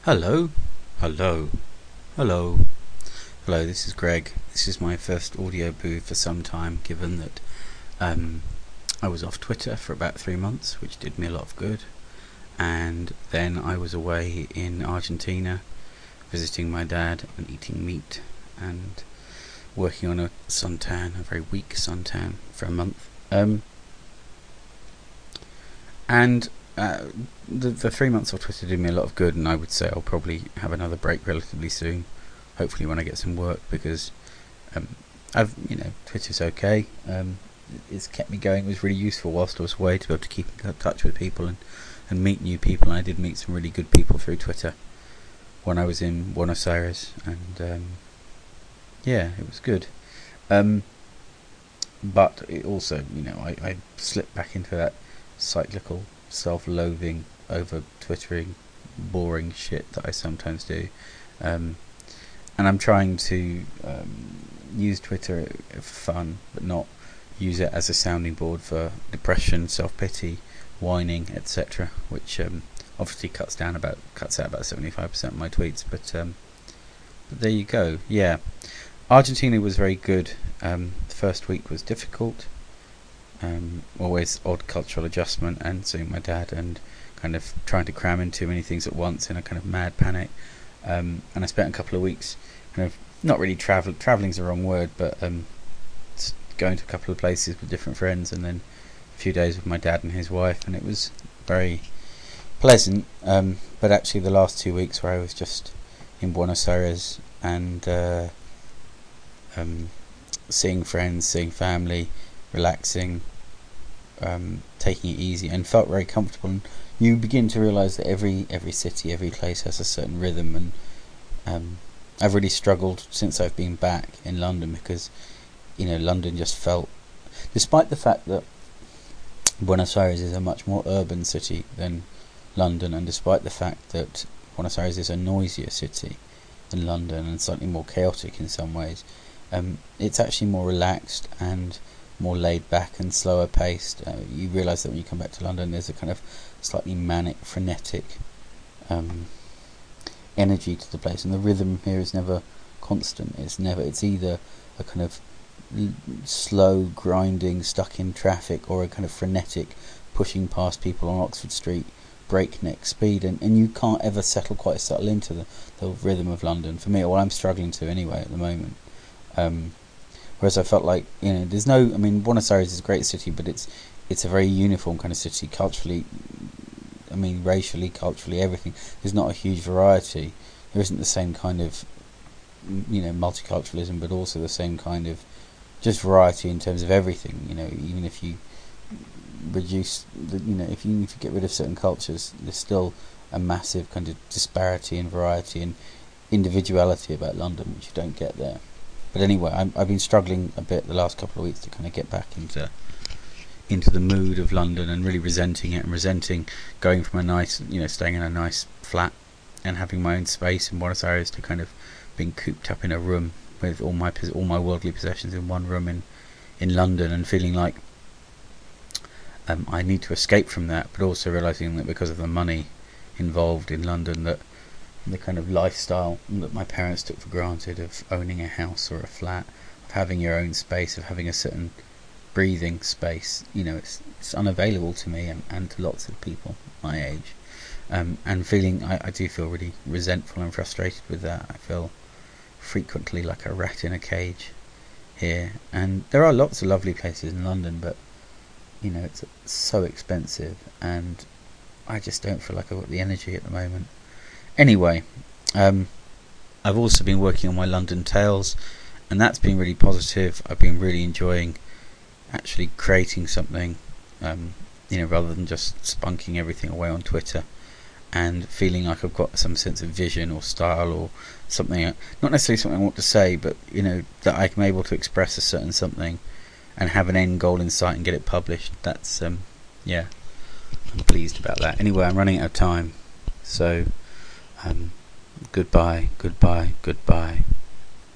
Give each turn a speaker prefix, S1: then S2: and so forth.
S1: Hello, hello, hello, hello. This is Greg. This is my first audio booth for some time, given that I was off Twitter for about 3 months, which did me a lot of good. And then I was away in Argentina, visiting my dad and eating meat and working on a suntan, a very weak suntan, for a month. And the 3 months of Twitter did me a lot of good, and I would say I'll probably have another break relatively soon. Hopefully, when I get some work, because Twitter's okay. It's kept me going. It was really useful whilst I was away to be able to keep in touch with people and meet new people. And I did meet some really good people through Twitter when I was in Buenos Aires, and it was good. But it also, I slipped back into that cyclical, self-loathing, over-twittering, boring shit that I sometimes do. And I'm trying to use Twitter for fun, but not use it as a sounding board for depression, self-pity, whining, etc., which obviously cuts out about 75% of my tweets. But there you go. Yeah, Argentina was very good. The first week was difficult. Always odd cultural adjustment, and seeing my dad and kind of trying to cram in too many things at once in a kind of mad panic. And I spent a couple of weeks kind of not really traveling's the wrong word, but going to a couple of places with different friends, and then a few days with my dad and his wife, and it was very pleasant. But actually the last 2 weeks where I was just in Buenos Aires and seeing friends, seeing family, relaxing, taking it easy, and felt very comfortable. And you begin to realise that every city, every place has a certain rhythm, and I've really struggled since I've been back in London, because London just felt, despite the fact that Buenos Aires is a much more urban city than London, and despite the fact that Buenos Aires is a noisier city than London and slightly more chaotic in some ways, it's actually more relaxed and more laid back and slower paced. You realise that when you come back to London, there's a kind of slightly manic, frenetic energy to the place, and the rhythm here is never constant. It's either a kind of slow grinding, stuck in traffic, or a kind of frenetic pushing past people on Oxford Street, breakneck speed, and you can't ever settle into the rhythm of London. For me, well, I'm struggling to anyway at the moment. Whereas I felt like, Buenos Aires is a great city, but it's a very uniform kind of city culturally. Racially, culturally, everything. There's not a huge variety. There isn't the same kind of, multiculturalism, but also the same kind of just variety in terms of everything. Even if you reduce if you get rid of certain cultures, there's still a massive kind of disparity and variety and individuality about London, which you don't get there. But anyway, I've been struggling a bit the last couple of weeks to kind of get back into the mood of London, and really resenting it, and resenting going from a nice, staying in a nice flat and having my own space in Buenos Aires to kind of being cooped up in a room with all my worldly possessions in one room in London, and feeling like I need to escape from that, but also realising that because of the money involved in London, that the kind of lifestyle that my parents took for granted of owning a house or a flat, of having your own space, of having a certain breathing space, it's unavailable to me and to lots of people my age. And feeling, I do feel really resentful and frustrated with that. I feel frequently like a rat in a cage here, and there are lots of lovely places in London, but it's so expensive, and I just don't feel like I've got the energy at the moment. Anyway, I've also been working on my London Tales, and that's been really positive. I've been really enjoying actually creating something, rather than just spunking everything away on Twitter, and feeling like I've got some sense of vision or style or something, not necessarily something I want to say, but that I'm able to express a certain something and have an end goal in sight and get it published. That's I'm pleased about that. Anyway, I'm running out of time, so goodbye.